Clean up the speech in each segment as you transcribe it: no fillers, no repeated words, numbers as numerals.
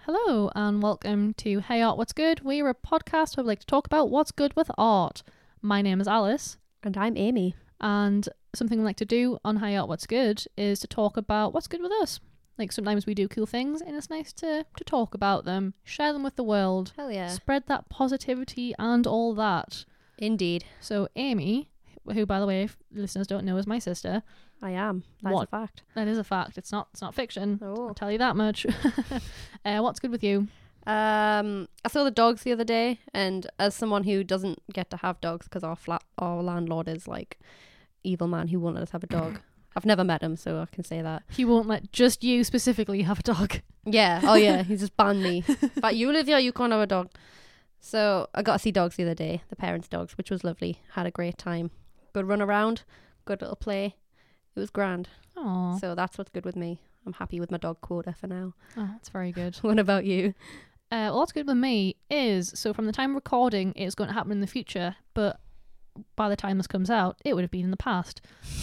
Hello and welcome to Hey Art What's Good. We're a podcast where we like to talk about what's good with art. My name is Alice, And I'm Amy. and something we like to do on Hey Art What's Good is to talk about what's good with us. Like sometimes we do cool things and it's nice to talk about them, share them with the world, Hell yeah. spread that positivity and all that. Indeed. So Amy, who by the way, if listeners don't know, is my sister. I am. That's What? a fact. That is a fact. It's not fiction. Oh. I'll tell you that much. What's good with you? I saw the dogs the other day, and as someone who doesn't get to have dogs because our landlord is like evil man who won't let us have a dog. I've never met him, so I can say that. He won't let just you specifically have a dog. Yeah. Oh yeah. He's just banned me. But you live here, you can't have a dog. So I got to see dogs the other day, the parents' dogs, which was lovely. Had a great time. Good run around. Good little play. It was grand. Oh, So that's what's good with me. I'm happy with my dog quota for now. that's very good. What about you? Well, what's good with me is, so from the time of recording, it's going to happen in the future, but by the time this comes out, it would have been in the past.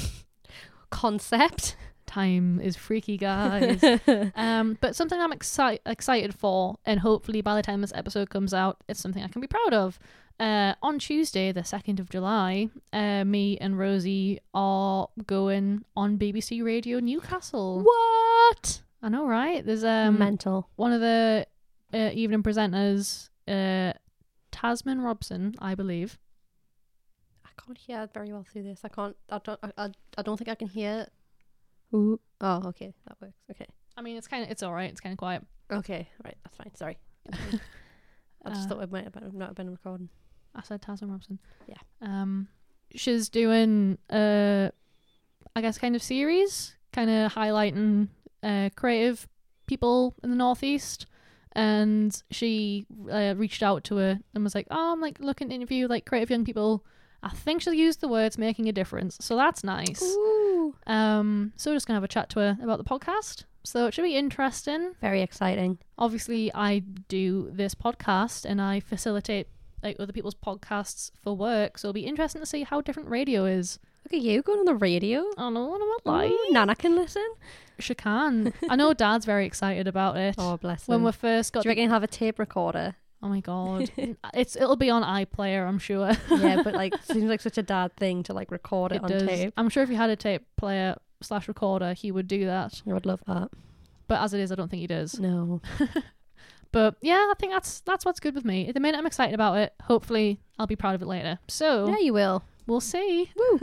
Concept. Time is freaky, guys. But something I'm excited for, and hopefully by the time this episode comes out, it's something I can be proud of. On Tuesday, the 2nd of July, me and Rosie are going on BBC Radio Newcastle. What? I know, right? There's Mental. one of the evening presenters, Tasman Robson, I believe. I can't hear very well through this. I don't think I can hear. Ooh. Oh, okay. That works. Okay. I mean, it's all right. It's kind of quiet. Okay. Right. That's fine. Sorry. I just thought it might have not been recording. I said Tasman Robson. Yeah. She's doing I guess kind of series, kind of highlighting creative people in the Northeast. And she reached out to her and was like, "Oh, I'm like looking to interview like creative young people." I think she'll use the words "making a difference," so that's nice. Ooh. So we're just gonna have a chat to her about the podcast. So it should be interesting. Very exciting. Obviously, I do this podcast and I facilitate like other people's podcasts for work. So it'll be interesting to see how different radio is. Look at you going on the radio. I know what I'm like. Ooh, Nana can listen. She can. I know Dad's very excited about it. Oh, bless him. When we first got Do you reckon he'll have a tape recorder? oh my god, it'll be on iPlayer, I'm sure. Yeah, but like seems like such a dad thing to like record it on does. tape. I'm sure if he had a tape player / recorder, he would do that. I would love that. But as it is, I don't think he does. No. But yeah, I think that's what's good with me. At the minute, I'm excited about it. Hopefully, I'll be proud of it later. So Yeah, you will. we'll see. Woo.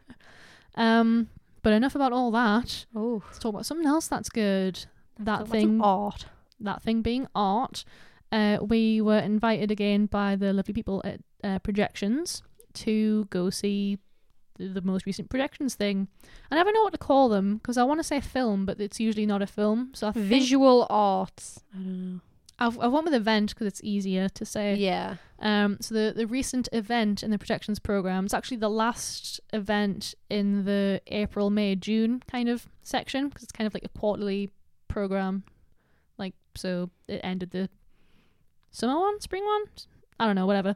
But enough about all that. Oh, Let's talk about something else that's good. talk about some art. That thing being art. We were invited again by the lovely people at Projections to go see the most recent Projections thing. I never know what to call them because I want to say film, but it's usually not a film. So I think Visual arts. I don't know. I've went with event because it's easier to say. Yeah. So the recent event in the Projections program is actually the last event in the April, May, June kind of section because it's kind of like a quarterly program. Like, so it ended the summer one, spring one, I don't know, whatever.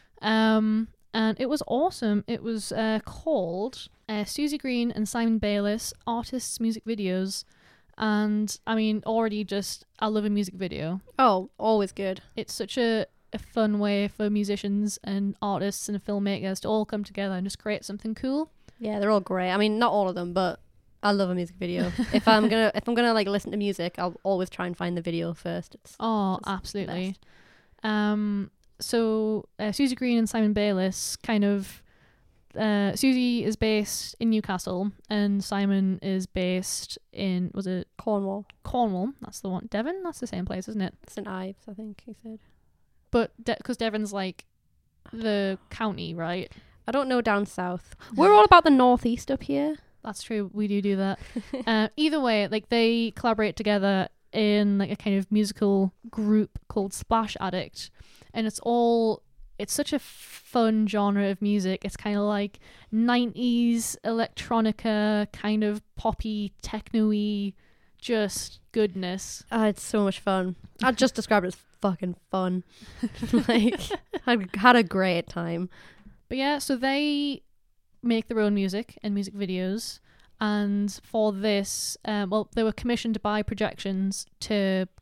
And it was awesome. It was called Susie Green and Simon Bayliss Artists Music Videos. And I mean, already just I love a music video. Oh, always good. It's such a fun way for musicians and artists and filmmakers to all come together and just create something cool. Yeah, they're all great. I mean, not all of them, but I love a music video. if I'm gonna like listen to music, I'll always try and find the video first. It's Oh, just absolutely. the So Susie Green and Simon Bayliss kind of Susie is based in Newcastle and Simon is based in, was it Cornwall. Cornwall? That's the one. Devon? That's the same place, isn't it? St Ives, I think he said. But because Devon's like the county, right? I don't know down south. We're all about the northeast up here. That's true. We do that. Either way, like they collaborate together in like a kind of musical group called Splash Addict, and it's such a fun genre of music. It's kind of like 90s electronica, kind of poppy, techno-y, just goodness. It's so much fun. I'd just describe it as fucking fun. Like, I had a great time. But yeah, so they make their own music and music videos. And for this, they were commissioned by Projections to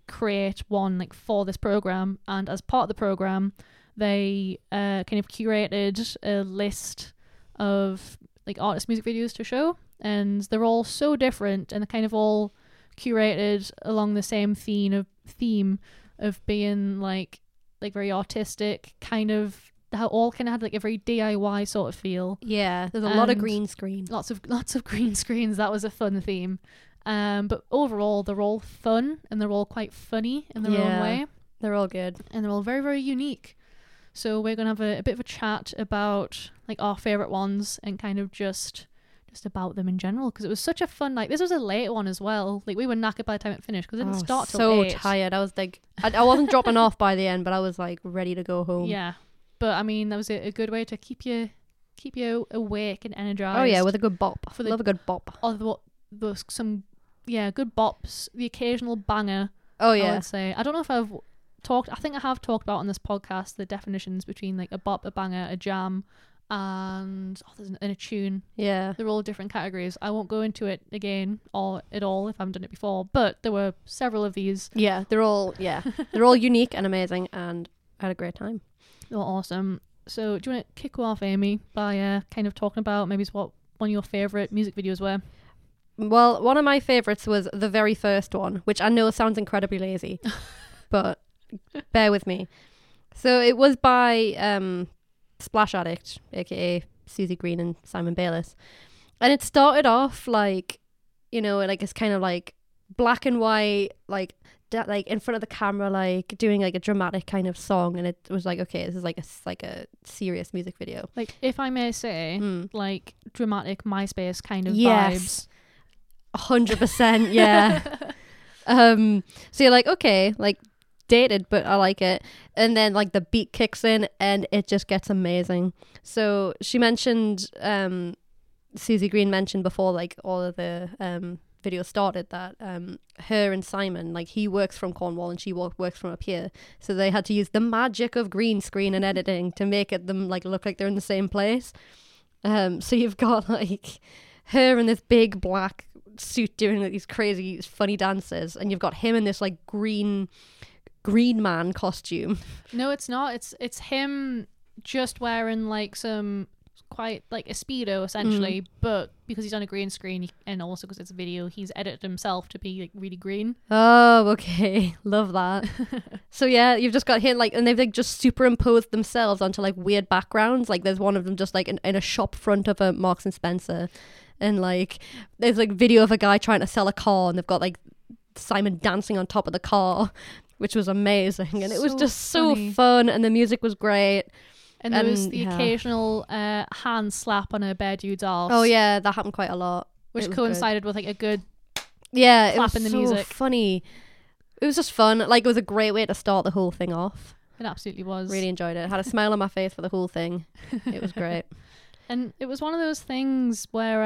create one like for this program, and as part of the program they kind of curated a list of like artist music videos to show, and they're all so different, and they're kind of all curated along the same theme of being like very artistic, kind of how all kind of had like a very DIY sort of feel. Yeah, there's a lot of And green screen. lots of green screens. That was a fun theme. But overall they're all fun, and they're all quite funny in their own Yeah. way, They're all good. and they're all very, very unique. So we're gonna have a bit of a chat about like our favorite ones, and kind of just about them in general, because it was such a fun night. This was a late one as well. Like we were knackered by the time it finished, because it didn't start till so 8. tired. I was like, I wasn't dropping off by the end, but I was like ready to go home. Yeah, but I mean that was a good way to keep you awake and energized. Oh yeah, with a good bop. For the- Love a good bop. Although those some good bops, the occasional banger. Oh I yeah. would say. I don't know if I think I have talked about on this podcast the definitions between like a bop, a banger, a jam, and a tune. Yeah. They're all different categories. I won't go into it again or at all if I haven't done it before, but there were several of these. Yeah. They're all unique and amazing, and I had a great time. They were awesome. So do you want to kick off, Amy, by kind of talking about maybe what one of your favourite music videos were? Well, one of my favourites was the very first one, which I know sounds incredibly lazy, but bear with me. So it was by Splash Addict, aka Susie Green and Simon Bayliss, and it started off like, you know, like it's kind of like black and white, like in front of the camera, like doing like a dramatic kind of song, and it was like, okay, this is like a serious music video. Like, if I may say, like dramatic MySpace kind of vibes. Yes, 100%. Yeah. So you're like, okay, like dated, but I like it. And then like the beat kicks in and it just gets amazing. So she mentioned, Susie Green mentioned before, like all of the video started, that her and Simon, like he works from Cornwall and she works from up here, so they had to use the magic of green screen and editing to make them like look like they're in the same place. So you've got like her in this big black suit doing like these crazy funny dances, and you've got him in this like green man costume. No, it's not. It's him just wearing like some quite like a Speedo essentially, but because he's on a green screen and also because it's a video, he's edited himself to be like really green. Oh, okay. Love that. So yeah, you've just got him like, and they've like just superimposed themselves onto like weird backgrounds. Like there's one of them just like in a shop front of a Marks and Spencer, and like there's like video of a guy trying to sell a car, and they've got like Simon dancing on top of the car, which was amazing, and it was just funny. so fun, and the music was great. And there was the yeah. occasional hand slap on a bare dude's arse. Oh yeah, that happened quite a lot. Which It was coincided with like a good Yeah, it clap was in the so music. funny. It was just fun. Like it was a great way to start the whole thing off. It absolutely was. Really enjoyed it. Had a smile on my face for the whole thing. It was great. And it was one of those things where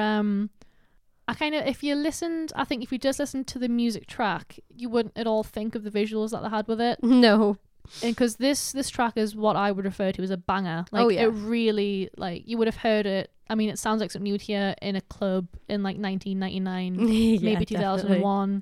I kind of, if you just listened to the music track, you wouldn't at all think of the visuals that they had with it. No. And because this track is what I would refer to as a banger. Like, Oh, yeah. it really, like, you would have heard it. I mean, it sounds like something you would hear in a club in like 1999, Yeah, maybe definitely. 2001.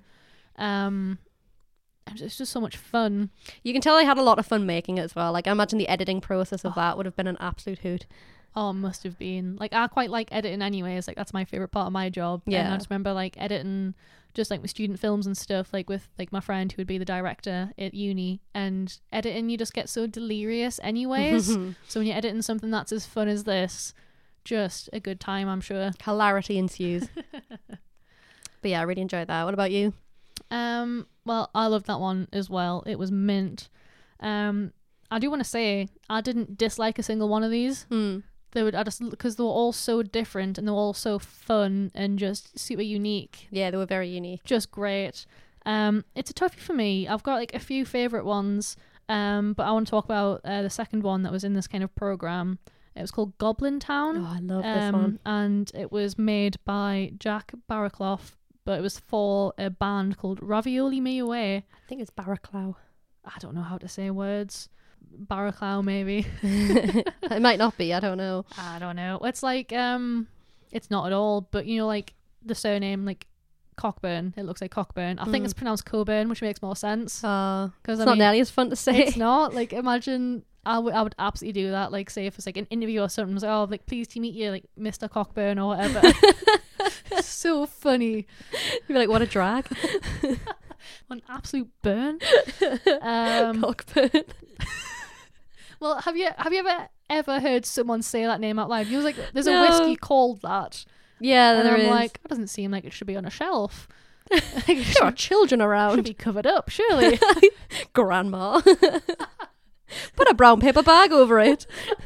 It's just so much fun. You can tell I had a lot of fun making it as well. Like I imagine the editing process of that would have been an absolute hoot. Oh, it must have been. Like, I quite like editing anyways. Like, that's my favorite part of my job. And Yeah. I just remember, like, editing just, like, with student films and stuff, like, with, like, my friend who would be the director at uni. And editing, you just get so delirious anyways. So when you're editing something that's as fun as this, just a good time, I'm sure. Hilarity ensues. But yeah, I really enjoyed that. What about you? Well, I loved that one as well. It was mint. I do want to say, I didn't dislike a single one of these. Because they were all so different and they were all so fun and just super unique. Yeah, they were very unique. Just great. It's a toughie for me. I've got like a few favourite ones, but I want to talk about the second one that was in this kind of program. It was called Goblin Town. Oh, I love this one. And it was made by Jack Barraclough, but it was for a band called Ravioli Me Away. I think it's Barraclough. I don't know how to say words. Barraclough, maybe. It might not be. I don't know. I don't know. It's like it's not at all, but you know, like the surname, like Cockburn. It looks like Cockburn. I think it's pronounced Coburn, which makes more sense. Because Because it's not nearly as fun to say. it's not. Like, imagine, I would absolutely do that. Like, say if it's like an interview or something, it's like, oh, like, pleased to meet you, like, Mr. Cockburn or whatever. So funny. You'd be like, what a drag. An absolute burn. Cockburn. Well, have you ever heard someone say that name out loud? You was like, there's No. a whiskey called that. Yeah, And there I'm is. like, that doesn't seem like it should be on a shelf. There are children Should around. be covered up, surely. Grandma. Put a brown paper bag over it.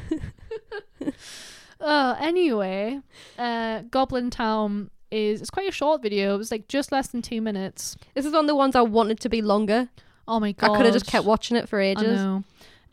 Anyway, Goblin Town it's quite a short video. It was like just less than 2 minutes. This is one of the ones I wanted to be longer. Oh my god. I could have just kept watching it for I ages. know.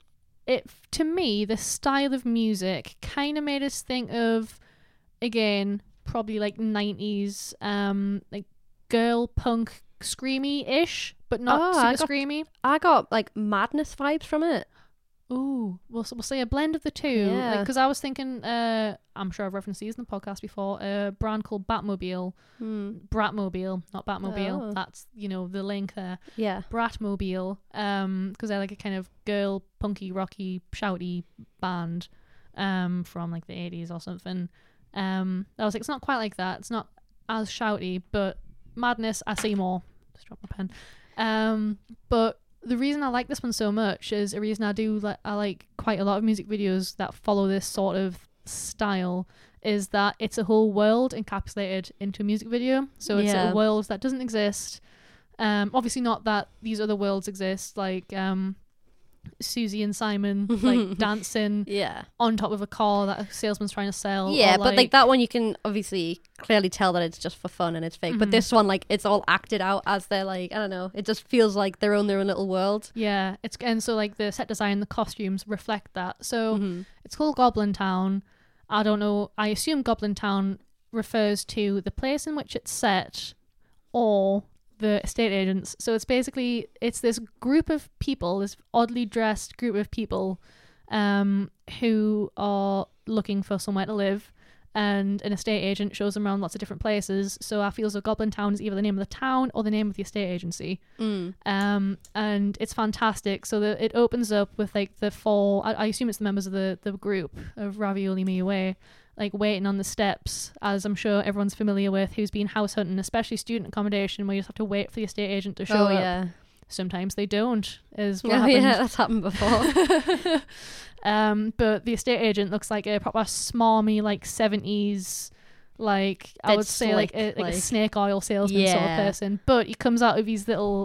To me, the style of music kind of made us think of, again, probably like 90s, like girl punk screamy-ish, but not super screamy. I got like Madness vibes from it. Ooh, we'll say a blend of the two. Yeah. Because I was thinking, I'm sure I've referenced these in the podcast before, a brand called Batmobile. Bratmobile, not Batmobile. Oh. That's, the link there. Yeah. Bratmobile, because they're like a kind of girl, punky, rocky, shouty band from like the 80s or something. I was like, it's not quite like that. It's not as shouty, but Madness, I see more. Just dropped my pen. But the reason I like this one so much is a reason I like quite a lot of music videos that follow this sort of style, is that it's a whole world encapsulated into a music video. So it's a world that doesn't exist. Obviously not that these other worlds exist, like Susie and Simon like dancing on top of a car that a salesman's trying to sell. Yeah, or, but like that one you can obviously clearly tell that it's just for fun and it's fake. But this one, like, it's all acted out as they're like, I don't know, it just feels like they're on their own little world. Yeah, and so like the set design, the costumes reflect that. So it's called Goblin Town. I don't know, I assume Goblin Town refers to the place in which it's set or the estate agents. So it's this group of people, this oddly dressed group of people who are looking for somewhere to live, and an estate agent shows them around lots of different places. So I feel as though Goblin Town is either the name of the town or the name of the estate agency. And it's fantastic. So it opens up with like the four, I assume it's the members of the group of Ravioli Me Away, like waiting on the steps, as I'm sure everyone's familiar with who's been house hunting, especially student accommodation, where you just have to wait for the estate agent to show up. Yeah. Sometimes they don't, is what happened. Yeah, that's happened before. But the estate agent looks like a proper smarmy, like 70s, like I would say like a snake oil salesman sort of person. But he comes out of his little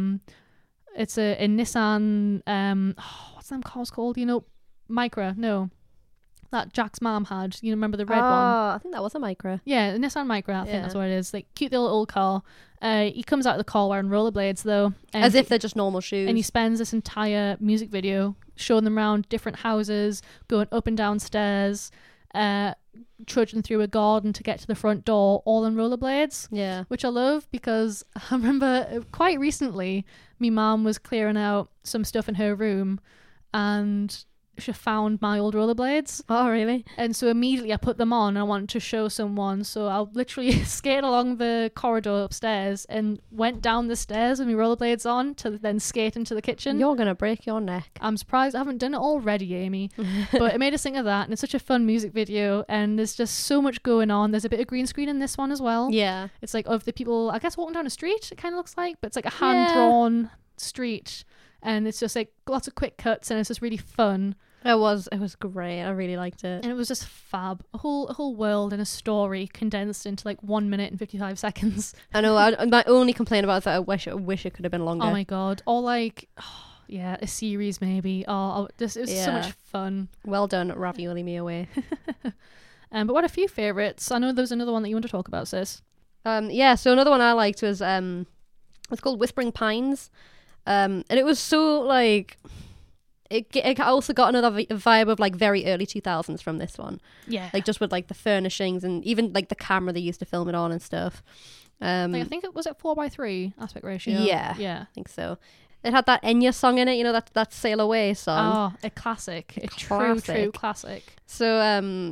it's a Nissan what's them cars called? Micra, no. That Jack's mom had. Remember the red one? Oh, I think that was a Micra. Yeah, the Nissan Micra, I think that's what it is. Like, cute little old car. He comes out of the car wearing rollerblades, though. As if they're just normal shoes. And he spends this entire music video showing them around different houses, going up and down stairs, trudging through a garden to get to the front door, all on rollerblades. Yeah. Which I love, because I remember quite recently, my mum was clearing out some stuff in her room, and she found my old rollerblades. Oh, really? And so immediately I put them on and I wanted to show someone. So I literally skated along the corridor upstairs and went down the stairs with my rollerblades on to then skate into the kitchen. You're going to break your neck. I'm surprised I haven't done it already, Amy. But it made us think of that, and it's such a fun music video, and there's just so much going on. There's a bit of green screen in this one as well. Yeah. It's like of the people, I guess, walking down a street, it kind of looks like, but it's like a hand-drawn street, and it's just like lots of quick cuts, and it's just really fun. It was great. I really liked it. And it was just fab. A whole world and a story condensed into like 1 minute and 55 seconds. I know. My only complaint about it is that I wish it could have been longer. Oh my god. Or like, a series maybe. It was so much fun. Well done, Ravioli Me Away. But what a few favourites. I know there was another one that you want to talk about, sis. So another one I liked was it's called Whispering Pines. And it was so like... It also got another vibe of like very early 2000s from this one. Yeah. Like just with like the furnishings and even like the camera they used to film it on and stuff. I think it was at 4:3 aspect ratio. Yeah. Yeah. I think so. It had that Enya song in it, that Sail Away song. Oh, a classic. A true classic. So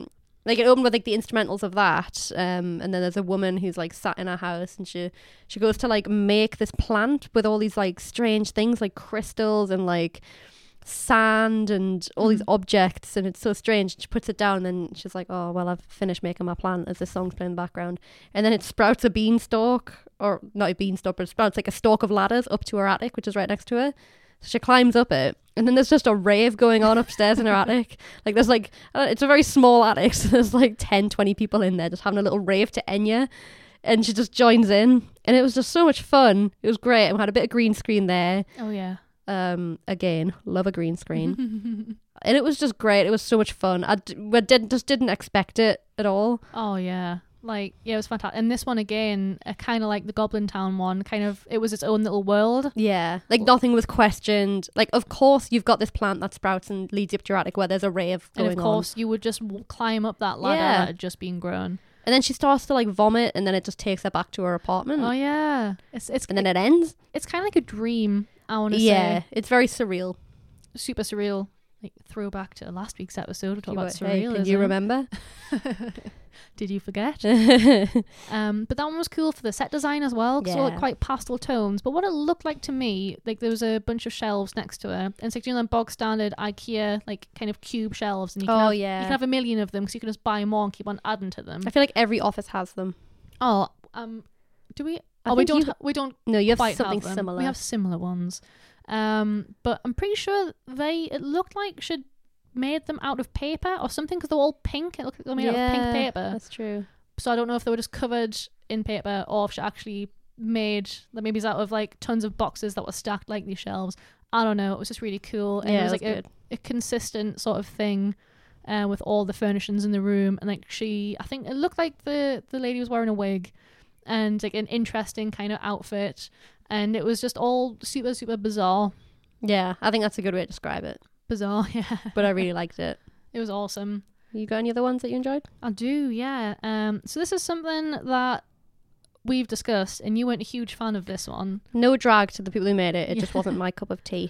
Like it opened with like the instrumentals of that, and then there's a woman who's like sat in her house, and she goes to like make this plant with all these like strange things like crystals and like sand and all these objects, and it's so strange. She puts it down, and then she's like, oh well, I've finished making my plant, as this song's playing in the background, and then it sprouts a beanstalk, or not a beanstalk, but it sprouts like a stalk of ladders up to her attic, which is right next to her. So she climbs up it, and then there's just a rave going on upstairs in her attic. Like there's like, it's a very small attic, so there's like 10-20 people in there just having a little rave to Enya, and she just joins in, and it was just so much fun. It was great. We had a bit of green screen there. Oh yeah. Again, love a green screen. And it was just great. It was so much fun. I didn't expect it at all. Oh yeah. Like, yeah, it was fantastic. And this one again, kind of like the Goblin Town one, kind of, it was its own little world. Yeah, like nothing was questioned. Like, of course, you've got this plant that sprouts and leads you up to your attic where there's a rave going on. And of course, you would just climb up that ladder that had just been grown. And then she starts to like vomit, and then it just takes her back to her apartment. Oh yeah, it's and then it ends. It's kind of like a dream. I want to say. Yeah, it's very surreal. Super surreal. Like throwback to last week's episode. We talked about surrealism. Can you remember? Did you forget? But that one was cool for the set design as well, because it was quite pastel tones. But what it looked like to me, like there was a bunch of shelves next to her, and it's like, you know, them bog standard IKEA like kind of cube shelves, and you can you can have a million of them, because you can just buy more and keep on adding to them. I feel like every office has them. Oh, do we? We don't. No, you have quite something have similar. We have similar ones, but I'm pretty sure it looked like she'd made them out of paper or something, because they're all pink. It looked like they were made out of pink paper. That's true. So I don't know if they were just covered in paper, or if she actually made like maybe it's out of like tons of boxes that were stacked like these shelves. I don't know. It was just really cool, and it was like a consistent sort of thing. With all the furnishings in the room, and like I think it looked like the lady was wearing a wig, and like an interesting kind of outfit, and it was just all super, super bizarre. Yeah, I think that's a good way to describe it. Bizarre, yeah. But I really liked it. It was awesome. You got any other ones that you enjoyed? I do, yeah. So this is something that we've discussed, and you weren't a huge fan of this one. No drag to the people who made it. It just wasn't my cup of tea.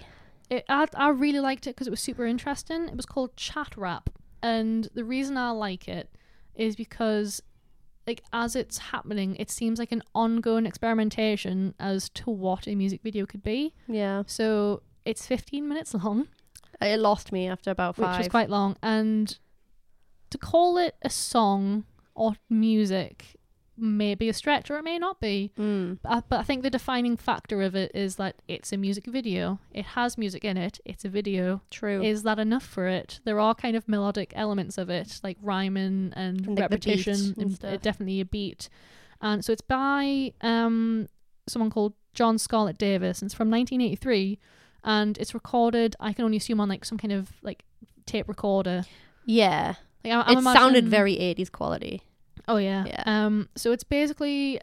I really liked it because it was super interesting. It was called Chat Rap, and the reason I like it is because, like, as it's happening, it seems like an ongoing experimentation as to what a music video could be. Yeah. So it's 15 minutes long. It lost me after about 5. Which was quite long. And to call it a song or music may be a stretch, or it may not be. But I think the defining factor of it is that it's a music video. It has music in it. It's a video. True. Is that enough for it? There are kind of melodic elements of it, like rhyming and like repetition, and definitely a beat. And so it's by someone called John Scarlett Davis, and it's from 1983, and it's recorded, I can only assume, on like some kind of like tape recorder. Yeah. Like, it sounded very 80s quality. Oh yeah. So it's basically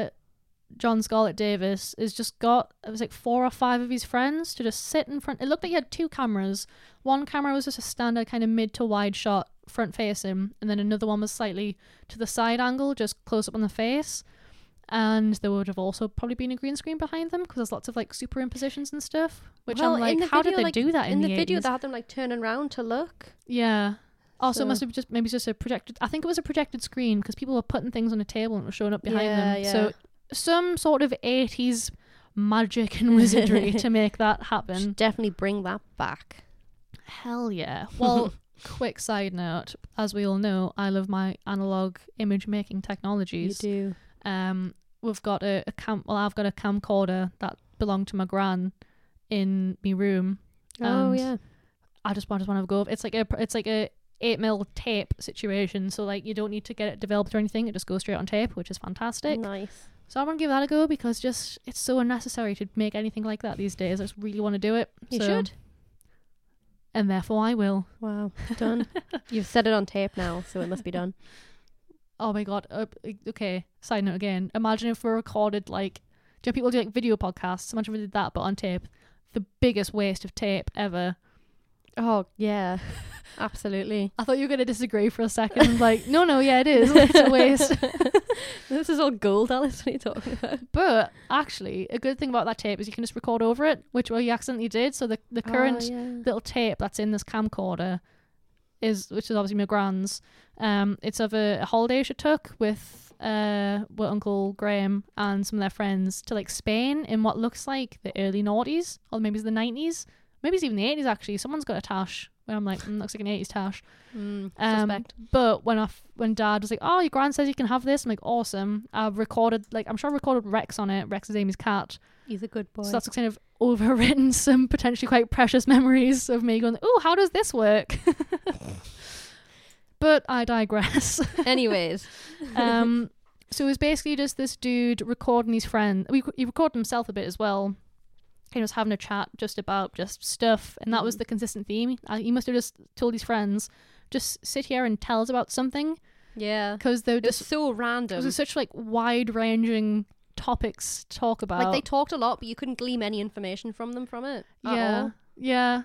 John Scarlett Davis has just got, it was like 4 or 5 of his friends to just sit in front. It looked like he had 2 cameras. One camera was just a standard kind of mid to wide shot front facing, and then another one was slightly to the side angle, just close up on the face. And there would have also probably been a green screen behind them, because there's lots of like superimpositions and stuff. Which I'm like, how did they do that in the video? 80s? They had them like turning around to look. Yeah. Also, it must have maybe just a projected. I think it was a projected screen, because people were putting things on a table and it was showing up behind them. Yeah. So some sort of 80s magic and wizardry to make that happen. Should definitely bring that back. Hell yeah. Well, quick side note: as we all know, I love my analog image making technologies. You do. We've got I've got a camcorder that belonged to my gran in my room. Oh yeah. I just want to go. It's like a 8mm tape situation, so like you don't need to get it developed or anything. It just goes straight on tape, which is fantastic. Nice. So I want to give that a go, because just it's so unnecessary to make anything like that these days. I just really want to do it. You should. And therefore I will. Wow. Done. You've set it on tape now, so it must be done. Oh my god. Okay, side note again. Imagine if we recorded, like, do you know people do like video podcasts? Imagine if we did that but on tape. The biggest waste of tape ever. Oh yeah. Absolutely. I thought you were going to disagree for a second. Like, no, yeah, it is. It's a waste. This is all gold, Alice. What are you talking about? But actually, a good thing about that tape is you can just record over it, which we accidentally did. So the current little tape that's in this camcorder which is obviously my grand's. It's of a holiday she took with Uncle Graham and some of their friends to like Spain in what looks like the early noughties, or maybe it's the 90s, maybe it's even the 80s actually. Someone's got a tash where I'm like, looks like an 80s tash. Suspect. But when Dad was like, oh, your grand says you can have this, I'm like, awesome. I've recorded, like, I'm sure I recorded Rex on it. Rex is Amy's cat. He's a good boy. So that's kind of overwritten some potentially quite precious memories of me going, oh, how does this work? But I digress. Anyways. So it was basically just this dude recording his friend. He recorded himself a bit as well. He was having a chat just about just stuff, and that was the consistent theme. He must have just told his friends, just sit here and tell us about something. Yeah. Because they're just so random. It was such like wide-ranging topics to talk about. Like they talked a lot, but you couldn't glean any information from it at all. Yeah.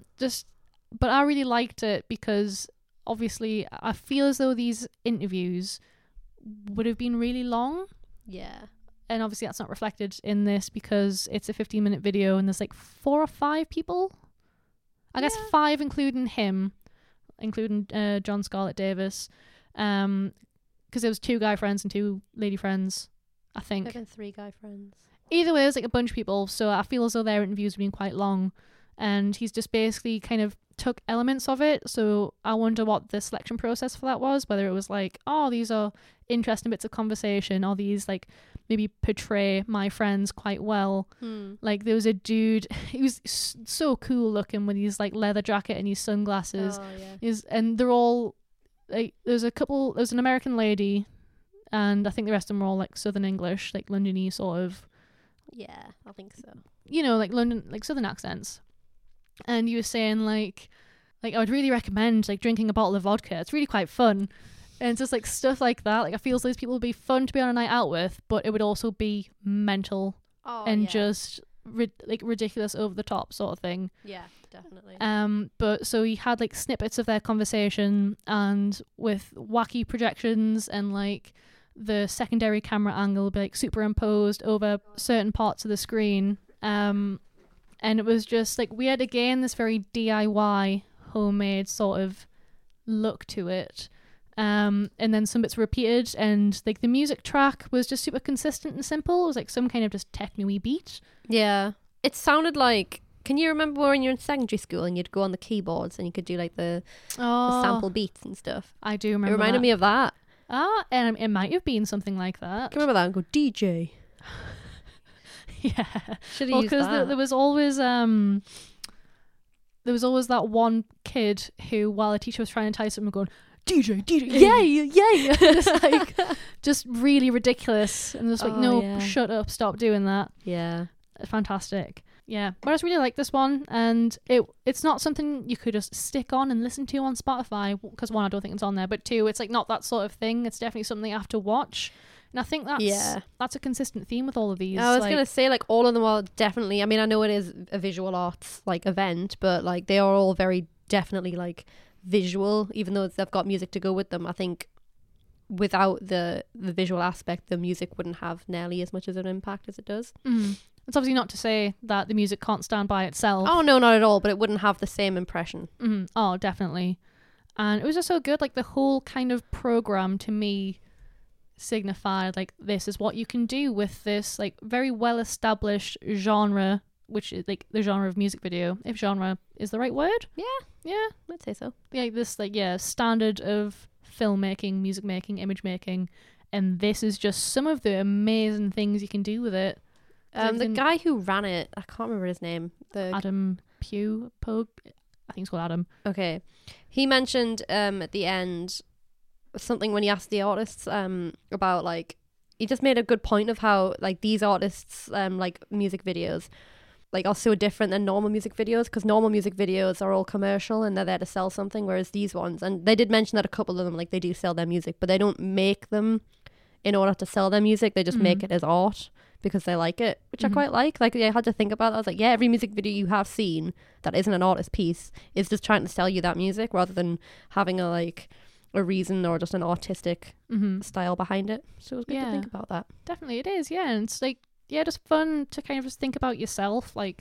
But I really liked it because obviously I feel as though these interviews would have been really long. Yeah. And obviously that's not reflected in this because it's a 15-minute video and there's like 4 or 5 people. I guess 5 including him, including John Scarlett Davis. Because there was 2 guy friends and 2 lady friends, I think. There have been 3 guy friends. Either way, it was like a bunch of people, so I feel as though their interviews have been quite long. And he's just basically kind of took elements of it. So I wonder what the selection process for that was, whether it was like, oh, these are interesting bits of conversation, or these like maybe portray my friends quite well. Like there was a dude, he was so cool looking with his like leather jacket and his sunglasses. And they're all like, there's an American lady, and I think the rest of them are all like Southern English, like Londony sort of. Yeah, I think so. You know, like London, like Southern accents. And you were saying like I would really recommend like drinking a bottle of vodka. It's really quite fun. And it's just like stuff like that. Like I feel these people would be fun to be on a night out with, but it would also be mental just ridiculous, over the top sort of thing. Yeah, definitely. But so he had like snippets of their conversation, and with wacky projections, and like the secondary camera angle would be like superimposed over certain parts of the screen. And it was just like, we had again this very DIY homemade sort of look to it. And then some bits were repeated, and like the music track was just super consistent and simple. It was like some kind of just techno-y beat. Yeah. It sounded like, can you remember when you were in secondary school and you'd go on the keyboards and you could do like the sample beats and stuff? I do remember. It reminded me of that. And it might have been something like that. Can you remember that and go DJ? Yeah. Should have used that. Because there was always that one kid who, while a teacher was trying to entice him, going, DJ, yay, just like, just really ridiculous, and just like, shut up, stop doing that. Yeah, fantastic. Yeah, but I just really like this one, and it's not something you could just stick on and listen to on Spotify, because 1, I don't think it's on there, but 2, it's like not that sort of thing. It's definitely something you have to watch. And I think that's a consistent theme with all of these. I was going to say, like, all of them are definitely, I mean, I know it is a visual arts, like, event, but, like, they are all very definitely, like, visual, even though they've got music to go with them. I think without the visual aspect, the music wouldn't have nearly as much of an impact as it does. It's obviously not to say that the music can't stand by itself. Oh, no, not at all, but it wouldn't have the same impression. Oh, definitely. And it was just so good. Like, the whole kind of program, to me, signified like, this is what you can do with this like very well established genre, which is like the genre of music video, if genre is the right word. Yeah, I'd say so. Yeah, this like standard of filmmaking, music making, image making, and this is just some of the amazing things you can do with it. The guy who ran it, I can't remember his name. Adam Pogue, I think it's called Adam. Okay, he mentioned at the end something when he asked the artists about, like, he just made a good point of how, like, these artists like music videos like are so different than normal music videos, because normal music videos are all commercial and they're there to sell something, whereas these ones, and they did mention that a couple of them, like, they do sell their music, but they don't make them in order to sell their music. They just make it as art because they like it, which I quite like. Like, I had to think about that. I was like, yeah, every music video you have seen that isn't an artist piece is just trying to sell you that music, rather than having a reason or just an artistic style behind it. So it was good to think about that. Definitely it is, yeah. And it's like, just fun to kind of just think about yourself, like,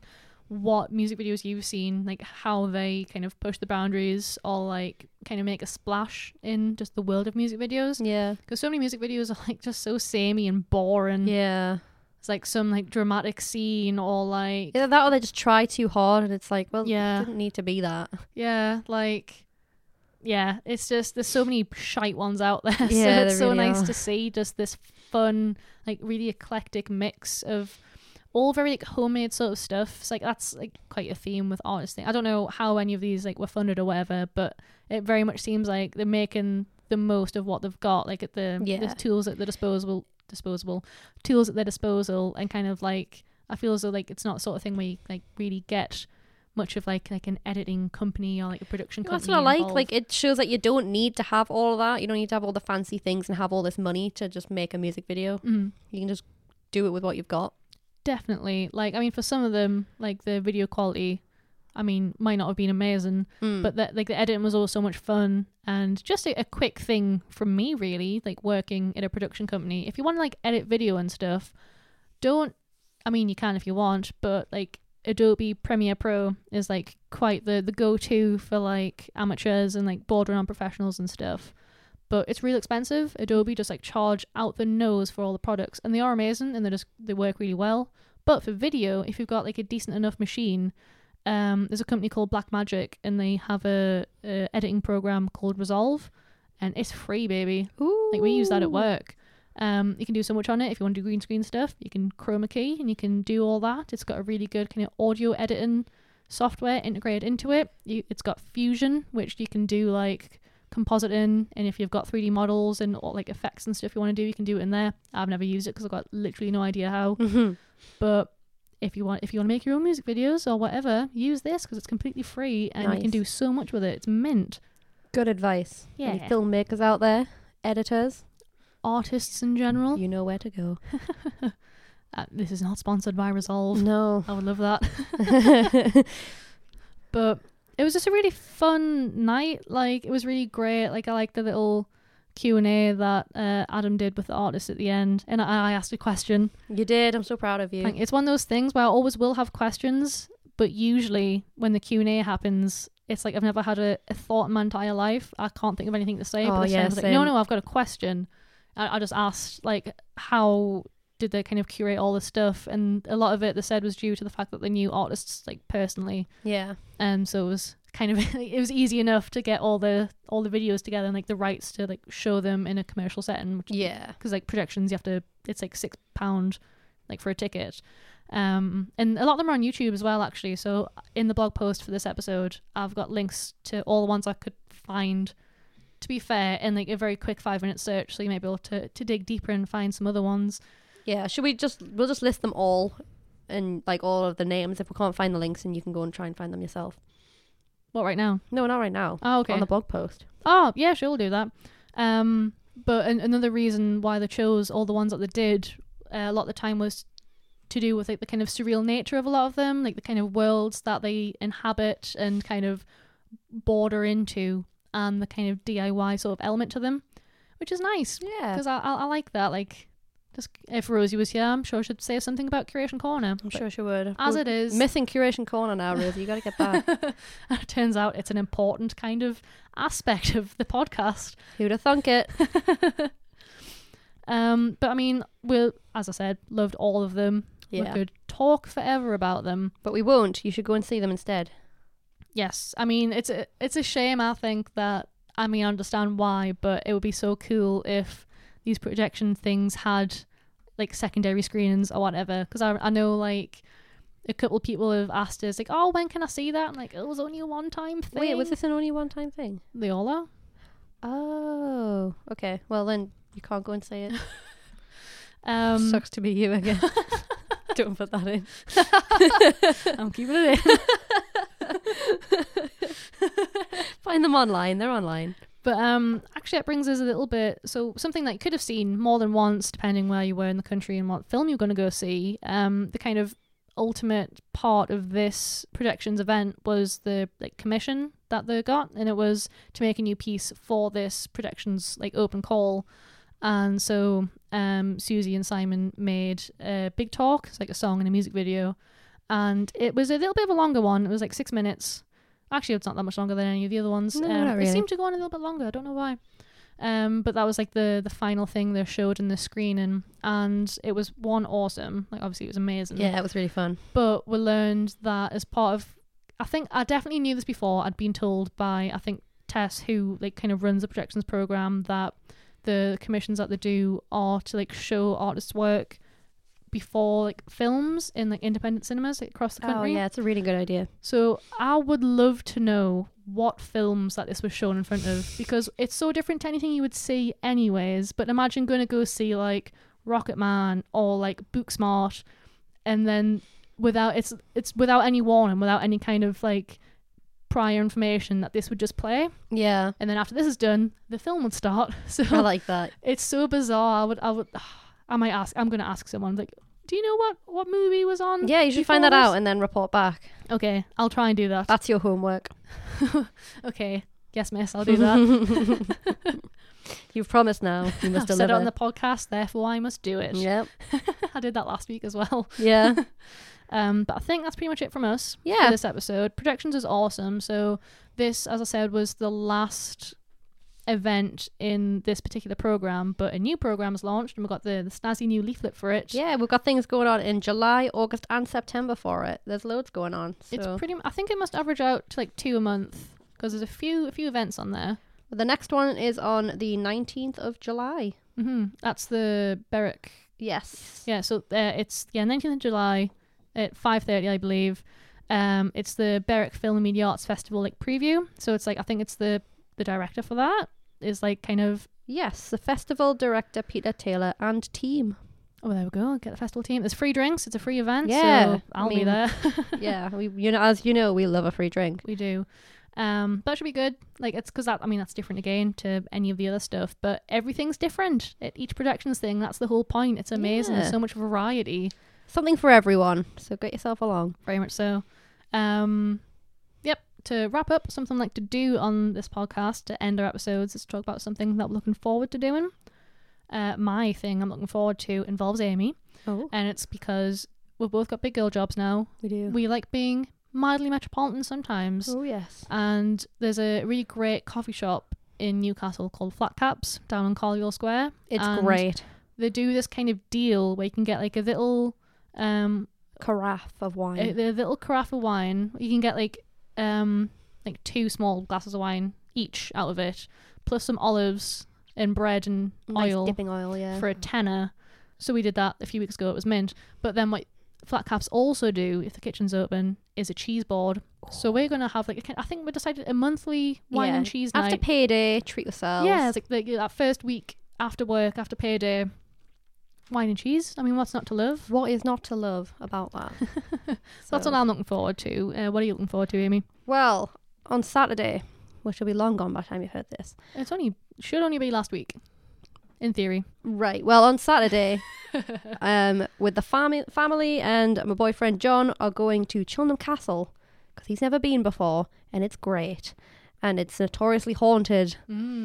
what music videos you've seen, like how they kind of push the boundaries or like kind of make a splash in just the world of music videos. Yeah. Because so many music videos are like just so samey and boring. Yeah. It's like some like dramatic scene or like Either that or they just try too hard and it's like, well, Yeah. it didn't need to be that. yeah, like yeah, it's just there's so many shite ones out there. So Yeah, it's there so really nice are. to see just this fun, like really eclectic mix of all very like homemade sort of stuff. It's like that's like quite a theme with artists thing. I don't know how any of these like were funded or whatever, but it very much seems like they're making the most of what they've got, like at the tools at the disposable tools at their disposal, and kind of like I feel as though like it's not the sort of thing where you like really get much of like an editing company or like a production company. That's what I like. involved. Like, it shows that you don't need to have all of that. You don't need to have all the fancy things and have all this money to just make a music video. Mhm. You can just do it with what you've got. Definitely. Like, I mean, for some of them, like the video quality, I mean, might not have been amazing, but that like the editing was all so much fun. And just a quick thing from me, really, like working in a production company. If you want to like edit video and stuff, I mean, you can if you want, but like Adobe Premiere Pro is like quite the go-to for like amateurs and like borderline professionals and stuff. But it's real expensive. Adobe just like charge out the nose for all the products, and they are amazing and they work really well. But for video, if you've got like a decent enough machine, there's a company called Blackmagic, and they have a editing program called Resolve, and it's free, baby. Ooh. Like we use that at work. You can do so much on it. If you want to do green screen stuff, you can chroma key and you can do all that. It's got a really good kind of audio editing software integrated into it. It's got Fusion, which you can do like compositing, and if you've got 3D models and all like effects and stuff you want to do, you can do it in there. I've never used it because I've got literally no idea how. But if you want to make your own music videos or whatever, use this because it's completely free and you can do so much with it. It's mint. Good advice. Yeah. Any filmmakers out there, editors, Artists in general. you know where to go. This is not sponsored by Resolve. No. I would love that. But it was just a really fun night. Like, it was really great. Like, I liked the little Q&A that Adam did with the artist at the end, and I asked a question. You did. I'm so proud of you. Like, it's one of those things where I always will have questions, but usually when the Q&A happens, it's like I've never had a thought in my entire life. I can't think of anything to say. But this time I was like, no, I've got a question. I just asked, like, how did they kind of curate all this stuff? And a lot of it, they said, was due to the fact that they knew artists, like, personally. Yeah. So it was kind of it was easy enough to get all the videos together and like the rights to like show them in a commercial setting. Yeah. Because like projections, it's like £6 like for a ticket. And a lot of them are on YouTube as well, actually. So in the blog post for this episode, I've got links to all the ones I could find, to be fair, in like a very quick 5-minute search. So you might be able to dig deeper and find some other ones. Yeah. We'll just list them all and like all of the names if we can't find the links, and you can go and try and find them yourself. What, right now? No, not right now. Oh, okay. On the blog post. Oh, yeah, sure, we'll do that. But another reason why they chose all the ones that they did a lot of the time was to do with like the kind of surreal nature of a lot of them, like the kind of worlds that they inhabit and kind of border into, and the kind of DIY sort of element to them, which is nice. Yeah. Because I like that. Like, just if Rosie was here, I'm sure she'd say something about Curation Corner. I'm sure she would. As it is. Missing Curation Corner now, Rosie. You got to get back. And it turns out it's an important kind of aspect of the podcast. Who'd have thunk it? But I mean, as I said, loved all of them. Yeah. We could talk forever about them. But we won't. You should go and see them instead. Yes. I mean, it's a shame, I think, that, I mean, I understand why, but it would be so cool if these projection things had like secondary screenings or whatever, because I know like a couple of people have asked us like, oh, when can I see that? And like, it was only a one-time thing. Wait, was this an only one-time thing? They all are. Oh, okay. Well, then you can't go and say it. Sucks to be you again. Don't put that in. I'm keeping it in. Find them online. They're online. But actually, that brings us a little bit. So something that you could have seen more than once, depending where you were in the country and what film you're going to go see. The kind of ultimate part of this projections event was the like commission that they got, and it was to make a new piece for this projections like open call. And so Susie and Simon made a Big Talk. It's like a song and a music video. and it was a little bit of a longer one. It was like 6 minutes. Actually, it's not that much longer than any of the other ones. No, not It really. seemed to go on a little bit longer. I don't know why. But that was like the final thing they showed in the screening, and it was awesome. Like obviously it was amazing. Yeah, it was really fun. But we learned that as part of, I think I definitely knew this before. I'd been told by, I think, Tess, who like kind of runs the projections program, that the commissions that they do are to like show artists' work before like films in like independent cinemas like, across the country. Oh yeah, it's a really good idea. So I would love to know what films that this was shown in front of, because it's so different to anything you would see anyways. But imagine going to go see like Rocket Man or like Booksmart, and then it's without any warning, without any kind of like prior information that this would just play, Yeah, and then after this is done, the film would start. So I like that. it's so bizarre. I'm going to ask someone like, do you know what movie was on? Yeah, you should before find that this? out and then report back. Okay, I'll try and do that. That's your homework. Okay, yes, miss, I'll do that. You've promised now. You must I've deliver. said it on the podcast, therefore I must do it. Yep. I did that last week as well. Yeah. But I think that's pretty much it from us for Yeah. this episode. Projections is awesome. So this, as I said, was the last event in this particular program, but a new program is launched, and we've got the snazzy new leaflet for it. Yeah, we've got things going on in July, August, and September for it. There's loads going on. So. It's pretty. I think it must average out to like 2 a month, because there's a few events on there. The next one is on the 19th of July. That's the Berwick. Yes. Yeah. So it's 19th of July at 5:30, I believe. It's the Berwick Film and Media Arts Festival like preview. So it's like, I think it's the director for that is like kind of. Yes, the festival director Peter Taylor and team. Oh, there we go. Get the festival team. There's free drinks. It's a free event. Yeah, So I'll be there. Yeah, as you know, we love a free drink. We do. That should be good. Like, it's because that's different again to any of the other stuff, but everything's different at each projections thing. That's the whole point. It's amazing. Yeah. There's so much variety. Something for everyone. So get yourself along. Very much so. Yep. To wrap up, something I like to do on this podcast to end our episodes is talk about something that we're looking forward to doing. My thing I'm looking forward to involves Amy, Oh, and it's because we've both got big girl jobs now. we do. We like being mildly metropolitan sometimes. Oh yes. And there's a really great coffee shop in Newcastle called Flat Caps down on Collier Square. It's And great. They do this kind of deal where you can get like a little Carafe of wine. a little carafe of wine. You can get like 2 small glasses of wine each out of it, plus some olives and bread and Nice oil dipping oil, yeah. for a tenner. So we did that a few weeks ago. It was mint. But then what Flat Caps also do, if the kitchen's open, is a cheese board. So we're going to have like, I think we decided a monthly wine and cheese night. After payday, treat yourselves. Yeah, it's like that first week after work, after payday, wine and cheese. I mean, what's not to love? What is not to love about that? So that's what I'm looking forward to. What are you looking forward to, Amy? Well, on Saturday, which will be long gone by the time you've heard this. Should only be last week, in theory. Right. Well, on Saturday, with the family and my boyfriend John are going to Chilnham Castle because he's never been before, and it's great, and it's notoriously haunted.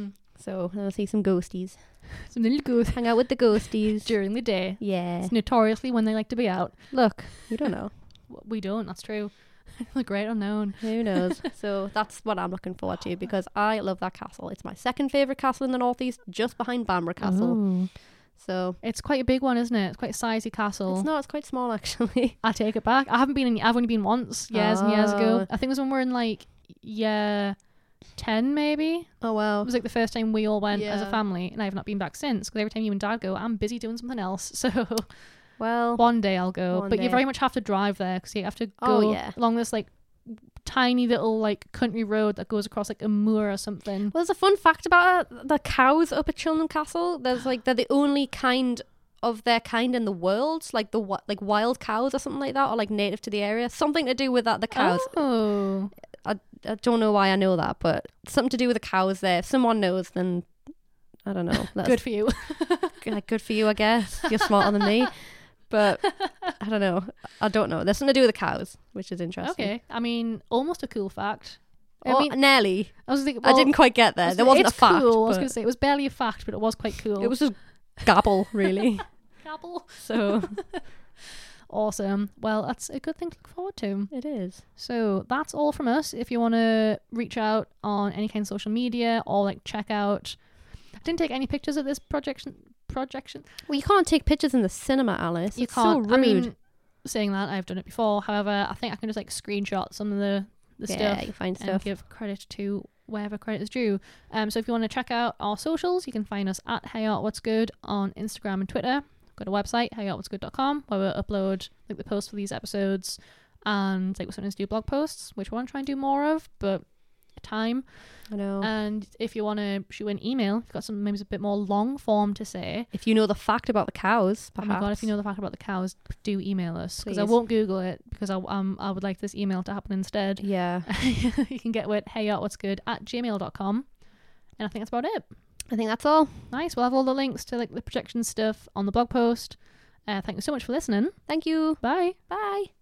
So I'll see some ghosties. Some little goose Hang out with the ghosties. during the day. Yeah. It's notoriously when they like to be out. Look, you don't know. We don't. That's true. The great unknown. Who knows? So that's what I'm looking forward to because I love that castle. It's my second favourite castle in the northeast, just behind Bamburgh Castle. Ooh. So It's quite a big one, isn't it? It's quite a sizey castle. it's quite small actually. I take it back. I've only been once, years and years ago. Oh. I think it was when we were in like year 10 maybe. Oh wow. It was like the first time we all went as a Yeah. family, and I have not been back since, because every time you and Dad go, I'm busy doing something else. So Well, one day I'll go. One But day. you very much have to drive there, because you have to go Oh, yeah. along this like tiny little like country road that goes across like a moor or something. well, there's a fun fact about it. The cows up at Chilnham Castle. There's like they're the only kind of their kind in the world, like like wild cows or something like that, or like native to the area. Something to do with that. The cows. Oh. I don't know why I know that, but something to do with the cows there. If someone knows, then I don't know. Good for you. Good for you, I guess. You're smarter than me. But I don't know. There's something to do with the cows, which is interesting. Okay. I mean, almost a cool fact. Oh, I mean, nearly. I was thinking, I didn't quite get there. There wasn't a it's fact. Cool. I was but going to say it was barely a fact, but it was quite cool. it was just gabble, really. Gabble. So Awesome. Well, that's a good thing to look forward to. It is. So that's all from us. If you want to reach out on any kind of social media or like check out, I didn't take any pictures of this projection. Well, you can't take pictures in the cinema, Alice. You It's can't. so rude. I mean, saying that, I've done it before. However, I think I can just like screenshot some of the yeah, stuff you find and stuff. give credit to wherever credit is due. So if you want to check out our socials, you can find us at Hey Art What's Good on Instagram and Twitter. Go to our website, heyartwhatsgood.com, where we'll upload like the posts for these episodes, and like we're starting to do blog posts, which we want to try and do more of, but time. I know. And if you want to shoot an email, if you've got something maybe a bit more long form to say, If you know the fact about the cows, oh perhaps. my god, if you know the fact about the cows, do email us, because I Please. won't Google it, because I would like this email to happen instead. Yeah. You can get with heyartwhatsgood@gmail.com, and I think that's about it. I think that's all. Nice. We'll have all the links to like the projection stuff on the blog post. Thank you so much for listening. Thank you. Bye. Bye.